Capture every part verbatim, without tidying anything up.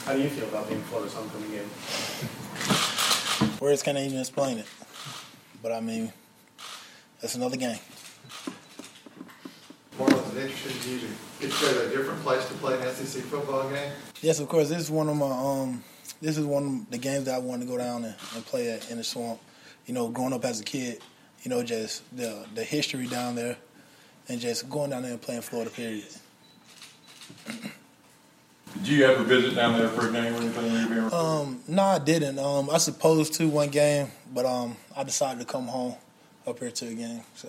How do you feel about being Florida's homecoming game? Words can't even explain it. But, I mean, that's another game. Marlon, is it interesting to you to get to go to a different place to play an S E C football game? Yes, of course. This is one of my um, this is one of the games that I wanted to go down and, and play at in the Swamp. You know, growing up as a kid, you know, just the the history down there, and just going down there and playing Florida. Period. Did you ever visit down there for a game or anything? When you were being Um, no, I didn't. Um, I supposed to one game, but um, I decided to come home up here to a game. So.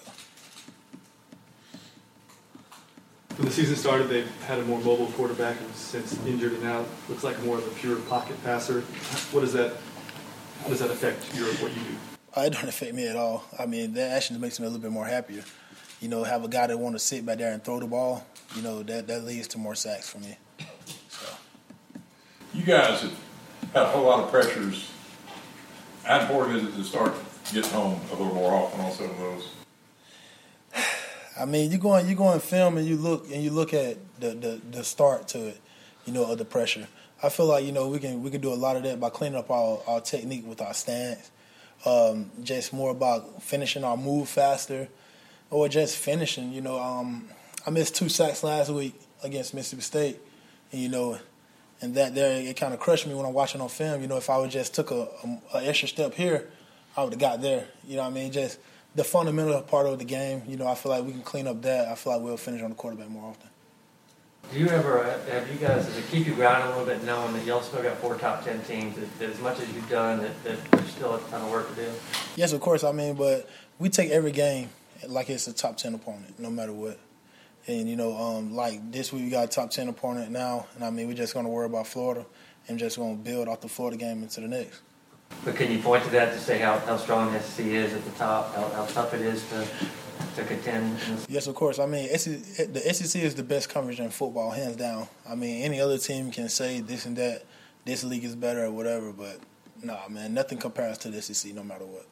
When the season started, they've had a more mobile quarterback, and since injured and now looks like more of a pure pocket passer. What does that? How does that affect your what you do? Uh, it don't affect me at all. I mean, that actually makes me a little bit more happier. You know, have a guy that want to sit back there and throw the ball. You know, that that leads to more sacks for me. So. You guys have had a whole lot of pressures. How important is it to start getting home a little more often on some of those? I mean, you go and you go and film and you look and you look at the, the, the start to it, you know, of the pressure. I feel like, you know, we can we can do a lot of that by cleaning up our, our technique with our stance. Um, just more about finishing our move faster, or just finishing. You know, um, I missed two sacks last week against Mississippi State, and you know, and that there it kind of crushed me when I'm watching on film. You know, if I would just took a, a, a extra step here, I would have got there. You know what I mean? Just the fundamental part of the game, you know, I feel like we can clean up that. I feel like we'll finish on the quarterback more often. Do you ever, have you guys, does it keep you grounded a little bit knowing that y'all still got four top ten teams, that, that as much as you've done, that, that there's still a ton of work to do? Yes, of course. I mean, but we take every game like it's a top ten opponent, no matter what. And, you know, um, like this week we got a top ten opponent now, and I mean, we're just going to worry about Florida and just going to build off the Florida game into the next. But can you point to that to say how, how strong the S E C is at the top, how, how tough it is to to contend? Yes, of course. I mean, the S E C is the best coverage in football, hands down. I mean, any other team can say this and that, this league is better or whatever, but nah, man, nothing compares to the S E C no matter what.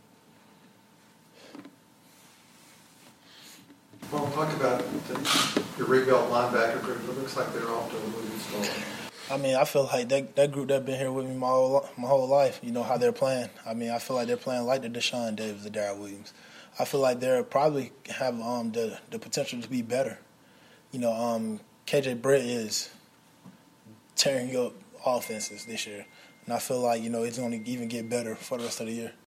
Well, talk about the, your rebuilt linebacker group. It looks like they're off to a moving start. I mean, I feel like that that group that's been here with me my whole my whole life. You know how they're playing. I mean, I feel like they're playing like the Deshaun Davis, the Darrell Williams. I feel like they're probably have um, the the potential to be better. You know, um, K J Brett is tearing up offenses this year, and I feel like you know it's going to even get better for the rest of the year.